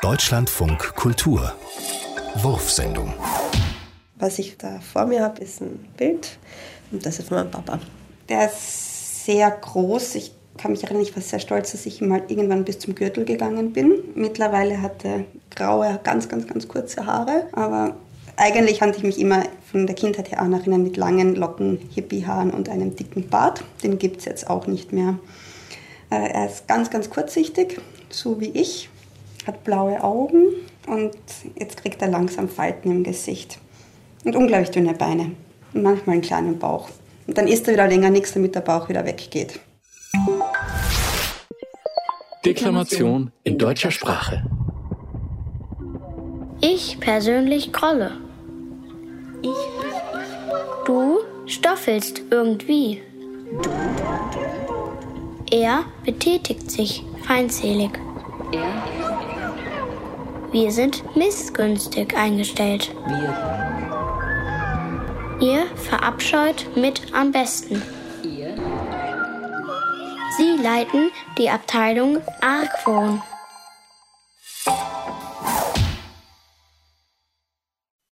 Deutschlandfunk Kultur Wurfsendung. Was ich da vor mir habe, ist ein Bild und das ist von meinem Papa. Der ist sehr groß. Ich kann mich erinnern, ich war sehr stolz, dass ich mal irgendwann bis zum Gürtel gegangen bin. Mittlerweile hat er graue, ganz kurze Haare, aber eigentlich kannte ich mich immer von der Kindheit her an erinnern mit langen Locken, Hippiehaaren und einem dicken Bart. Den gibt es jetzt auch nicht mehr. Er ist ganz kurzsichtig, so wie ich, hat blaue Augen und jetzt kriegt er langsam Falten im Gesicht. Und unglaublich dünne Beine und manchmal einen kleinen Bauch. Und dann isst er wieder länger nichts, damit der Bauch wieder weggeht. Deklamation in deutscher Sprache. Ich persönlich grolle. Du stoffelst irgendwie. Er betätigt sich feindselig. Wir sind missgünstig eingestellt. Ihr verabscheut mit am besten. Sie leiten die Abteilung Argwohn.